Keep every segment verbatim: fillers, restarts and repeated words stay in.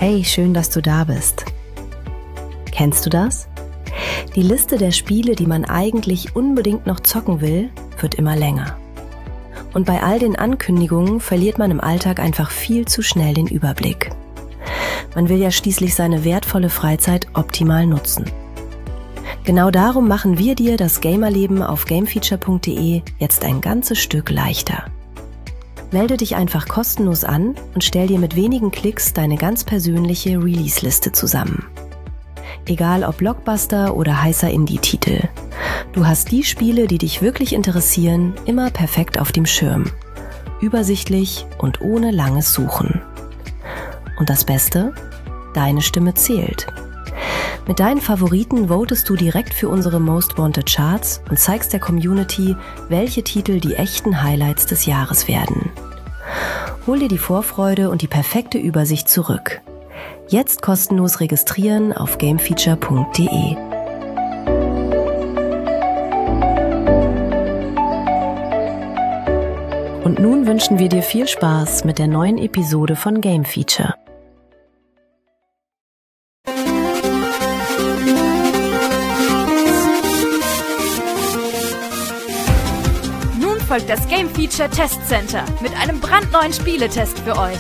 Hey, schön, dass du da bist. Kennst du das? Die Liste der Spiele, die man eigentlich unbedingt noch zocken will, wird immer länger. Und bei all den Ankündigungen verliert man im Alltag einfach viel zu schnell den Überblick. Man will ja schließlich seine wertvolle Freizeit optimal nutzen. Genau darum machen wir dir das Gamerleben auf gamefeature punkt de jetzt ein ganzes Stück leichter. Melde dich einfach kostenlos an und stell dir mit wenigen Klicks deine ganz persönliche Release-Liste zusammen. Egal ob Blockbuster oder heißer Indie-Titel. Du hast die Spiele, die dich wirklich interessieren, immer perfekt auf dem Schirm. Übersichtlich und ohne langes Suchen. Und das Beste? Deine Stimme zählt. Mit deinen Favoriten votest du direkt für unsere Most Wanted Charts und zeigst der Community, welche Titel die echten Highlights des Jahres werden. Hol dir die Vorfreude und die perfekte Übersicht zurück. Jetzt kostenlos registrieren auf gamefeature punkt de. Und nun wünschen wir dir viel Spaß mit der neuen Episode von Game Feature. Folgt das Game Feature Test Center mit einem brandneuen Spieletest für euch.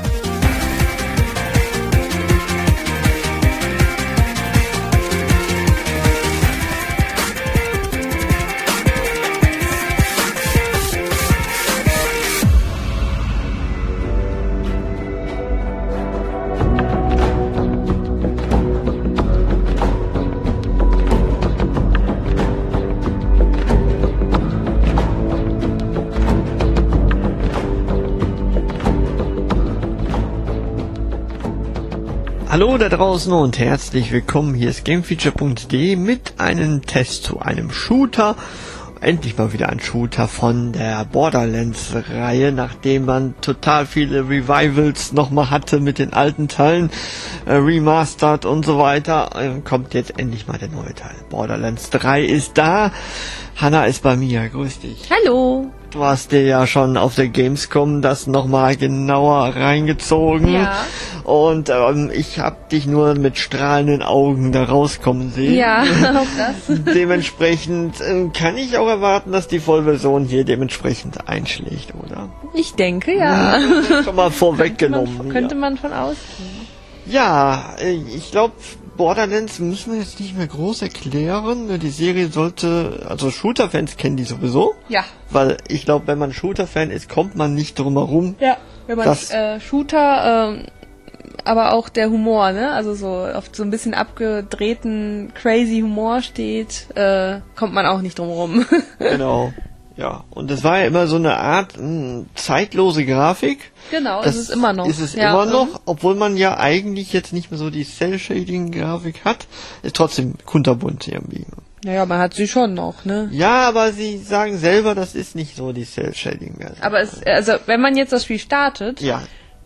Hallo da draußen und herzlich willkommen, hier ist gamefeature punkt de mit einem Test zu einem Shooter. Endlich mal wieder ein Shooter von der Borderlands-Reihe, nachdem man total viele Revivals nochmal hatte mit den alten Teilen, äh, remastered und so weiter, äh, kommt jetzt endlich mal der neue Teil. Borderlands drei ist da. Hanna ist bei mir, grüß dich. Hallo. Du hast dir ja schon auf der Gamescom das nochmal genauer reingezogen. Ja. Und ähm, ich hab dich nur mit strahlenden Augen da rauskommen sehen. Ja, auch das. Dementsprechend äh, kann ich auch erwarten, dass die Vollversion hier dementsprechend einschlägt, oder? Ich denke, ja. ja schon mal vorweggenommen. Könnte man, könnte man von ausgehen. Ja, ich glaube, Borderlands müssen wir jetzt nicht mehr groß erklären. Die Serie sollte, also Shooter-Fans kennen die sowieso. Ja. Weil ich glaube, wenn man Shooter-Fan ist, kommt man nicht drum herum. Ja, wenn man äh, Shooter, ähm, aber auch der Humor, ne? Also so auf so ein bisschen abgedrehten, crazy Humor steht, äh, kommt man auch nicht drum herum. Genau. Ja, und das war ja immer so eine Art mh, zeitlose Grafik. Genau, das ist es immer noch. Ist es ja, immer noch, obwohl man ja eigentlich jetzt nicht mehr so die Cell-Shading-Grafik hat, ist trotzdem kunterbunt irgendwie. Naja, man hat sie schon noch, ne? Ja, aber sie sagen selber, das ist nicht so die Cell-Shading-Version. Aber es, also wenn man jetzt das Spiel startet, ja.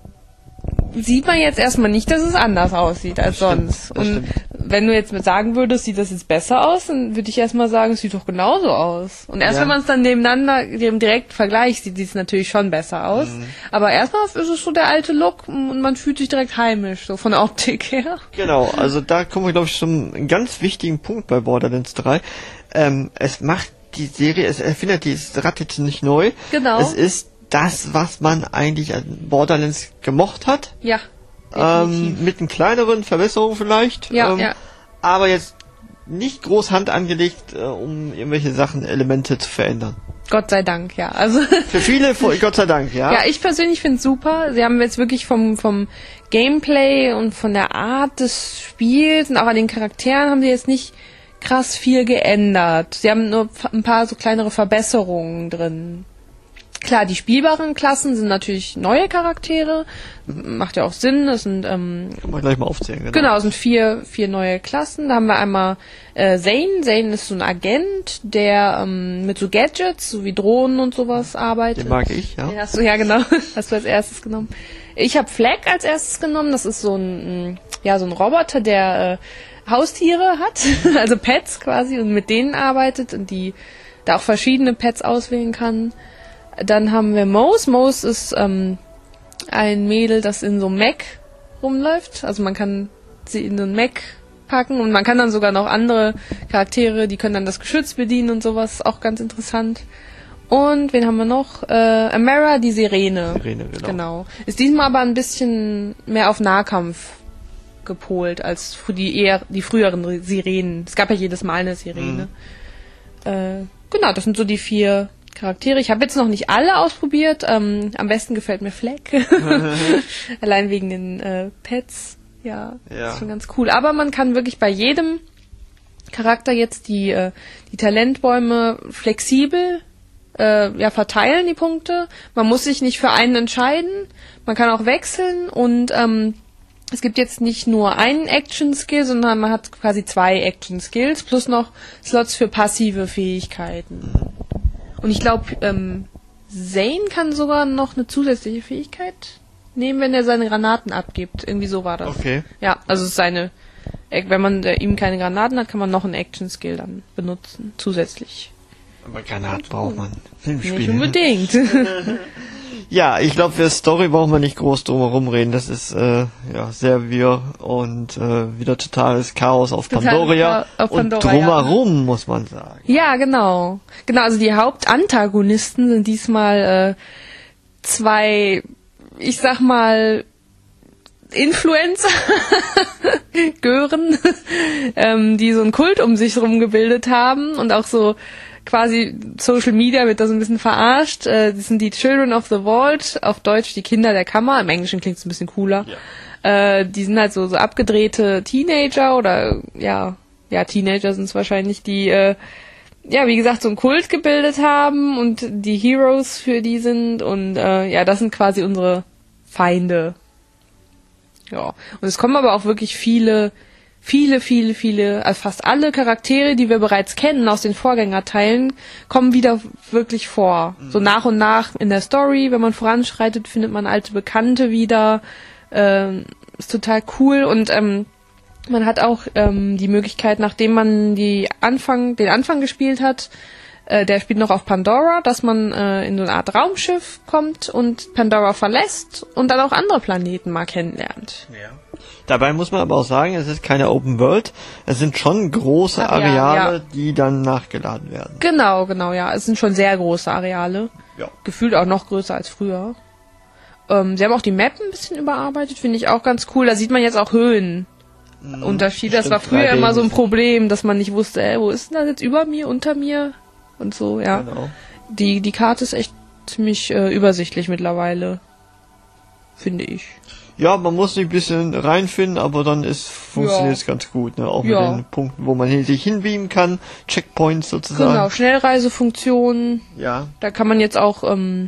sieht man jetzt erstmal nicht, dass es anders aussieht als das sonst. Stimmt, und stimmt. Wenn du jetzt mit sagen würdest, sieht das jetzt besser aus, dann würde ich erstmal sagen, es sieht doch genauso aus. Und erst ja. wenn man es dann nebeneinander, dem direkt vergleicht, sieht es natürlich schon besser aus. Mhm. Aber erstmal ist es so der alte Look und man fühlt sich direkt heimisch, so von der Optik her. Genau, also da kommen wir, glaube ich, zum einen ganz wichtigen Punkt bei Borderlands drei. Ähm, es macht die Serie, es erfindet dieses Rad jetzt nicht neu. Genau. Es ist das, was man eigentlich an Borderlands gemocht hat. Ja. Ähm, mit einen kleineren Verbesserungen vielleicht. Ja, ähm, ja. Aber jetzt nicht groß Hand angelegt, äh, um irgendwelche Sachen, Elemente zu verändern. Gott sei Dank, ja. Also für viele, Gott sei Dank, ja. Ja, ich persönlich finde es super. Sie haben jetzt wirklich vom vom Gameplay und von der Art des Spiels und auch an den Charakteren haben sie jetzt nicht krass viel geändert. Sie haben nur ein paar so kleinere Verbesserungen drin. Klar, die spielbaren Klassen sind natürlich neue Charaktere. Macht ja auch Sinn. Das sind ähm, kann man gleich mal aufzählen. Genau, genau es sind vier vier neue Klassen. Da haben wir einmal äh, Zane. Zane ist so ein Agent, der ähm, mit so Gadgets, so wie Drohnen und sowas arbeitet. Den mag ich, ja. Den hast du, ja genau, hast du als erstes genommen. Ich habe Flag als erstes genommen. Das ist so ein ja so ein Roboter, der äh, Haustiere hat, also Pets quasi, und mit denen arbeitet und die da auch verschiedene Pets auswählen kann. Dann haben wir Mose. Mose ist ähm, ein Mädel, das in so Mech rumläuft. Also man kann sie in einen Mech packen und man kann dann sogar noch andere Charaktere, die können dann das Geschütz bedienen und sowas, auch ganz interessant. Und wen haben wir noch? Äh, Amara, die Sirene. Sirene, genau. genau. Ist diesmal aber ein bisschen mehr auf Nahkampf gepolt als für die eher die früheren Sirenen. Es gab ja jedes Mal eine Sirene. Mhm. Äh, genau, das sind so die vier Charaktere. Ich habe jetzt noch nicht alle ausprobiert. Ähm, am besten gefällt mir Fleck. Allein wegen den äh, Pets. Ja, ja, ist schon ganz cool. Aber man kann wirklich bei jedem Charakter jetzt die, äh, die Talentbäume flexibel äh, ja, verteilen, die Punkte. Man muss sich nicht für einen entscheiden. Man kann auch wechseln und ähm, es gibt jetzt nicht nur einen Action-Skill, sondern man hat quasi zwei Action-Skills plus noch Slots für passive Fähigkeiten. Und ich glaube, ähm, Zane kann sogar noch eine zusätzliche Fähigkeit nehmen, wenn er seine Granaten abgibt. Irgendwie so war das. Okay. Ja, also es ist seine, wenn man äh, ihm keine Granaten hat, kann man noch einen Action-Skill dann benutzen, zusätzlich. Aber Granaten braucht man im Spiel. Nicht unbedingt. Ja, ich glaube, für Story brauchen wir nicht groß drum herum reden. Das ist äh, ja sehr wirr und äh, wieder totales Chaos auf Total Pandoria. auf Pandora, und drumherum, ja. muss man sagen. Ja, genau. Genau, also die Hauptantagonisten sind diesmal äh, zwei, ich sag mal, Influencer, Gören, ähm, die so einen Kult um sich herum gebildet haben und auch so quasi Social Media wird da so ein bisschen verarscht. Äh, das sind die Children of the Vault, auf Deutsch die Kinder der Kammer. Im Englischen klingt es ein bisschen cooler. Ja. Äh, die sind halt so, so abgedrehte Teenager oder ja, ja Teenager sind es wahrscheinlich, die äh, ja, wie gesagt, so einen Kult gebildet haben und die Heroes für die sind und äh, ja, das sind quasi unsere Feinde. Ja, und es kommen aber auch wirklich viele, viele, viele, viele, also fast alle Charaktere, die wir bereits kennen aus den Vorgängerteilen, kommen wieder wirklich vor. Mhm. So nach und nach in der Story, wenn man voranschreitet, findet man alte Bekannte wieder. Ähm, ist total cool und ähm, man hat auch ähm, die Möglichkeit, nachdem man die Anfang, den Anfang gespielt hat, äh, der spielt noch auf Pandora, dass man äh, in so eine Art Raumschiff kommt und Pandora verlässt und dann auch andere Planeten mal kennenlernt. Ja. Dabei muss man aber auch sagen, es ist keine Open World, es sind schon große Ach, ja, Areale, ja. die dann nachgeladen werden. Genau, genau, ja. Es sind schon sehr große Areale. Ja. Gefühlt auch noch größer als früher. Ähm, sie haben auch die Map ein bisschen überarbeitet, finde ich auch ganz cool. Da sieht man jetzt auch Höhen. Mhm, Unterschiede. Das war früher immer so ein Problem, dass man nicht wusste, ey, wo ist denn das jetzt über mir, unter mir und so, ja. Genau. Die, die Karte ist echt ziemlich äh, übersichtlich mittlerweile, finde ich. Ja, man muss sich ein bisschen reinfinden, aber dann ist funktioniert es ja. ganz gut, ne? Auch ja. mit den Punkten, wo man sich hinbeamen kann, Checkpoints sozusagen. Genau, Schnellreisefunktionen. Ja. Da kann man jetzt auch ähm,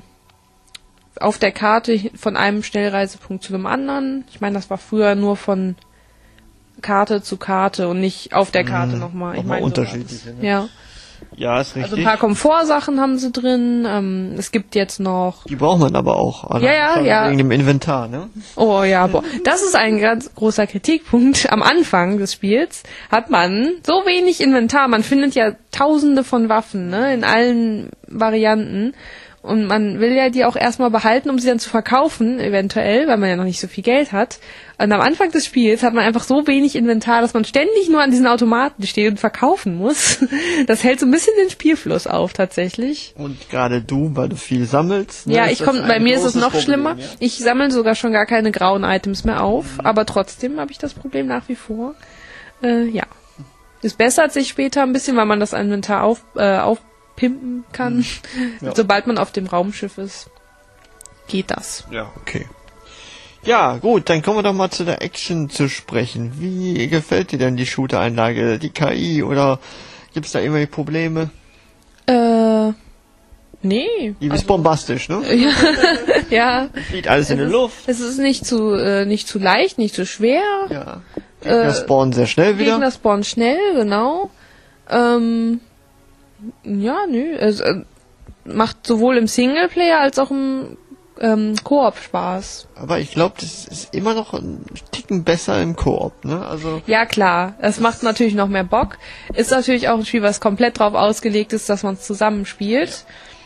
auf der Karte von einem Schnellreisepunkt zu dem anderen. Ich meine, das war früher nur von Karte zu Karte und nicht auf der Karte mhm, nochmal. Ich nochmal meine, unterschiedlich. So ne? ja. Ja, ist richtig. Also ein paar Komfortsachen haben sie drin. Ähm, es gibt jetzt noch... Die braucht man aber auch. Ja, ja, ja. Wegen dem Inventar, ne? Oh ja, boah. Das ist ein ganz großer Kritikpunkt. Am Anfang des Spiels hat man so wenig Inventar. Man findet ja tausende von Waffen, ne? In allen Varianten. Und man will ja die auch erstmal behalten, um sie dann zu verkaufen, eventuell, weil man ja noch nicht so viel Geld hat. Und am Anfang des Spiels hat man einfach so wenig Inventar, dass man ständig nur an diesen Automaten steht und verkaufen muss. Das hält so ein bisschen den Spielfluss auf, tatsächlich. Und gerade du, weil du viel sammelst. Ne, ja, ich komm, bei mir ist es noch Problem, schlimmer. Ja? Ich sammle sogar schon gar keine grauen Items mehr auf, mhm. aber trotzdem habe ich das Problem nach wie vor. Äh, ja. Es bessert sich später ein bisschen, weil man das Inventar auf, äh, auf pimpen kann. Ja. Sobald man auf dem Raumschiff ist, geht das. Ja, okay. Ja, gut, dann kommen wir doch mal zu der Action zu sprechen. Wie gefällt dir denn die Shooter-Einlage, die K I, oder gibt's da irgendwelche Probleme? Äh, nee. Die ist also bombastisch, ne? Ja. Ja. Fliegt alles in der Luft. Es ist nicht zu, äh, nicht zu leicht, nicht zu schwer. Ja. Gegner äh, spawnen sehr schnell wieder. Gegner spawnen schnell, genau. Ähm, Ja, nö. Es äh, macht sowohl im Singleplayer als auch im ähm, Koop Spaß. Aber ich glaube, das ist immer noch ein Ticken besser im Koop, ne? Also ja, klar. Es macht natürlich noch mehr Bock. Ist natürlich auch ein Spiel, was komplett drauf ausgelegt ist, dass man es zusammen spielt.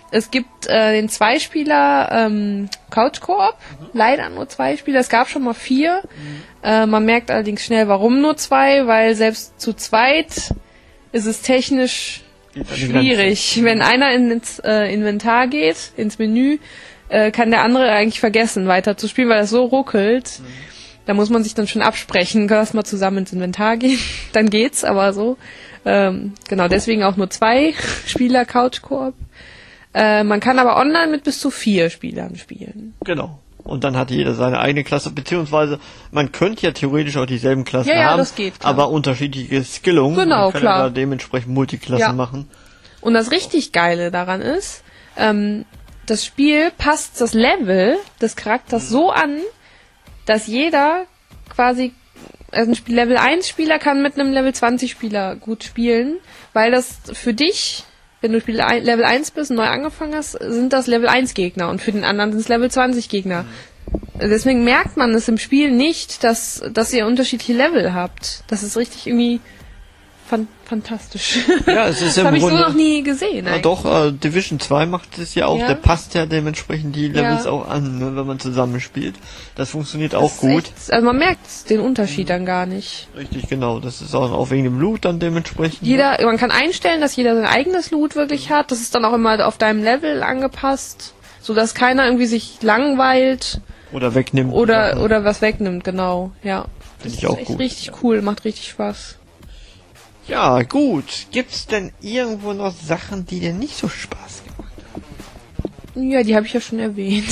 Es gibt äh, den Zweispieler ähm, Couch Koop, mhm. leider nur zwei Spieler, es gab schon mal vier. Mhm. Äh, man merkt allerdings schnell, warum nur zwei, weil selbst zu zweit ist es technisch schwierig. Wenn einer ins äh, Inventar geht, ins Menü, äh, kann der andere eigentlich vergessen, weiter zu spielen, weil das so ruckelt. Mhm. Da muss man sich dann schon absprechen, lass mal zusammen ins Inventar gehen, dann geht's, aber so. Ähm, genau, deswegen auch nur zwei Spieler Couch Koop. Äh, man kann aber online mit bis zu vier Spielern spielen. Genau. Und dann hat jeder seine eigene Klasse, beziehungsweise man könnte ja theoretisch auch dieselben Klassen ja, ja, haben, das geht, klar. aber unterschiedliche Skillungen. Genau, man kann klar. ja dementsprechend Multiklassen ja. machen. Und das richtig Geile daran ist, ähm, das Spiel passt das Level des Charakters so an, dass jeder quasi, also ein Level eins Spieler kann mit einem Level zwanzig Spieler gut spielen, weil das für dich, wenn du Level eins bist und neu angefangen hast, sind das Level eins Gegner und für den anderen sind es Level zwanzig Gegner. Deswegen merkt man es im Spiel nicht, dass, dass ihr unterschiedliche Level habt. Das ist richtig irgendwie fan- fantastisch. Ja, es ist das habe ich so Grunde, noch nie gesehen. Ja, doch, äh, Division zwei macht es ja auch. Ja. Der passt ja dementsprechend die Levels Ja. auch an, ne, wenn man zusammenspielt. Das funktioniert Das auch ist gut. Echt, also man merkt den Unterschied dann gar nicht. Richtig, genau. Das ist auch, auch wegen dem Loot dann dementsprechend. Jeder, man kann einstellen, dass jeder sein eigenes Loot wirklich hat. Das ist dann auch immer auf deinem Level angepasst, sodass keiner irgendwie sich langweilt Oder wegnimmt. oder Sachen. oder was wegnimmt, genau. Ja. Finde ich Das auch ist echt gut. richtig cool, macht richtig Spaß. Ja, gut. Gibt's denn irgendwo noch Sachen, die dir nicht so Spaß gemacht haben? Ja, die habe ich ja schon erwähnt.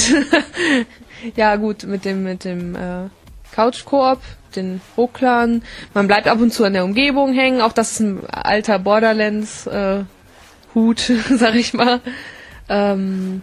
Ja, gut, mit dem mit dem äh, Couch Koop, den Rucklern. Man bleibt ab und zu an der Umgebung hängen. Auch das ist ein alter Borderlands äh, Hut, sag ich mal. Ähm,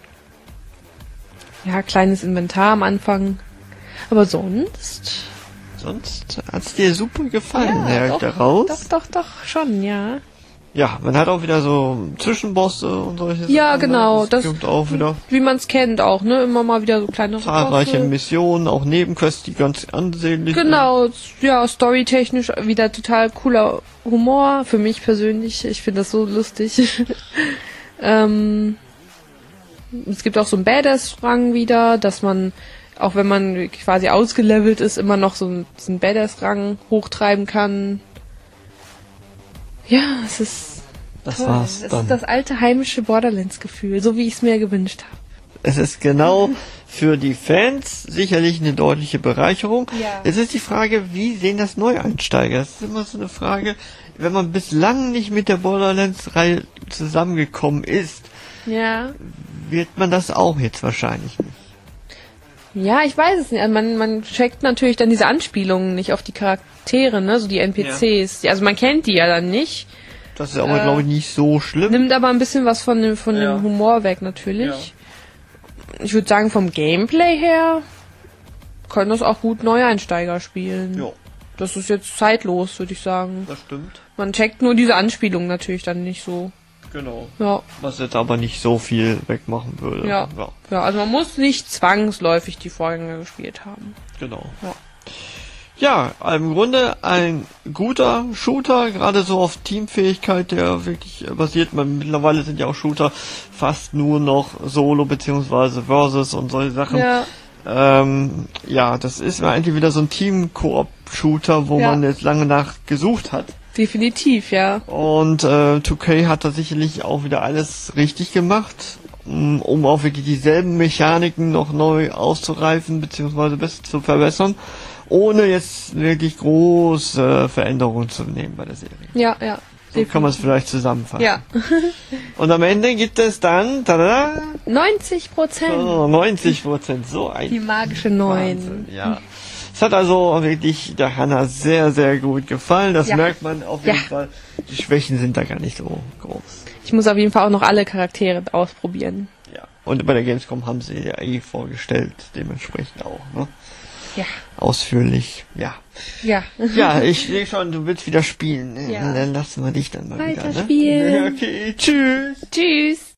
ja, kleines Inventar am Anfang. Aber sonst... Sonst hat's dir super gefallen, Ja, ja, doch, daraus. doch, doch, doch, schon, ja. Ja, man hat auch wieder so Zwischenbosse und solche Ja, Sachen. genau, Das, das- kommt auch wieder. Wie man es kennt auch, ne? Immer mal wieder so kleine Zahlreiche Bosse. Missionen, auch Nebenquests, die ganz ansehnlich sind. Genau, ja, storytechnisch wieder total cooler Humor für mich persönlich. Ich finde das so lustig. ähm, es gibt auch so einen Badass-Rang wieder, dass man, auch wenn man quasi ausgelevelt ist, immer noch so einen, so einen Badass-Rang hochtreiben kann. Ja, es ist Das toll. war's Es dann. ist das alte heimische Borderlands-Gefühl, so wie ich es mir gewünscht habe. Es ist genau für die Fans sicherlich eine deutliche Bereicherung. Ja. Jetzt ist die Frage, wie sehen das Neueinsteiger? Das ist immer so eine Frage, wenn man bislang nicht mit der Borderlands-Reihe zusammengekommen ist, Ja. wird man das auch jetzt wahrscheinlich nicht. Ja, ich weiß es nicht. Also man, man checkt natürlich dann diese Anspielungen nicht auf die Charaktere, ne, so die N P Cs. Ja. Also man kennt die ja dann nicht. Das ist aber, Äh, glaube ich, nicht so schlimm. Nimmt aber ein bisschen was von dem, von Ja. dem Humor weg, natürlich. Ich würde sagen, vom Gameplay her können das auch gut Neueinsteiger spielen. Ja, Das ist jetzt zeitlos, würde ich sagen. das stimmt. Man checkt nur diese Anspielungen natürlich dann nicht so. Genau. Ja. Was jetzt aber nicht so viel wegmachen würde. Ja. Ja, Ja, also man muss nicht zwangsläufig die Vorgänger gespielt haben. genau. Ja. Ja, im Grunde ein guter Shooter, gerade so auf Teamfähigkeit, der wirklich basiert. Man, mittlerweile sind ja auch Shooter fast nur noch Solo beziehungsweise Versus und solche Sachen. Ja. Ähm, ja, das ist eigentlich wieder so ein Team-Koop-Shooter, wo Ja. man jetzt lange nach gesucht hat. Definitiv, ja. Und äh, zwei K hat da sicherlich auch wieder alles richtig gemacht, um, um auch wirklich dieselben Mechaniken noch neu auszureifen beziehungsweise besser zu verbessern, ohne jetzt wirklich große Veränderungen zu nehmen bei der Serie. Ja, ja. So kann man es vielleicht zusammenfassen. Ja. Und am Ende gibt es dann tada, neunzig Prozent. oh, neunzig Prozent, so ein Die magische neun. Wahnsinn, ja. Es hat also wirklich der Hannah sehr, sehr gut gefallen. Das Ja. merkt man auf jeden Ja. Fall. Die Schwächen sind da gar nicht so groß. Ich muss auf jeden Fall auch noch alle Charaktere ausprobieren. Ja. Und bei der Gamescom haben sie ja eh vorgestellt, dementsprechend auch, ne? Ja. Ausführlich, ja. Ja. Ja, ich sehe schon, du willst wieder spielen. Ja. Dann lassen wir dich dann mal wieder, ne? Weiterspielen. Okay, tschüss. Tschüss.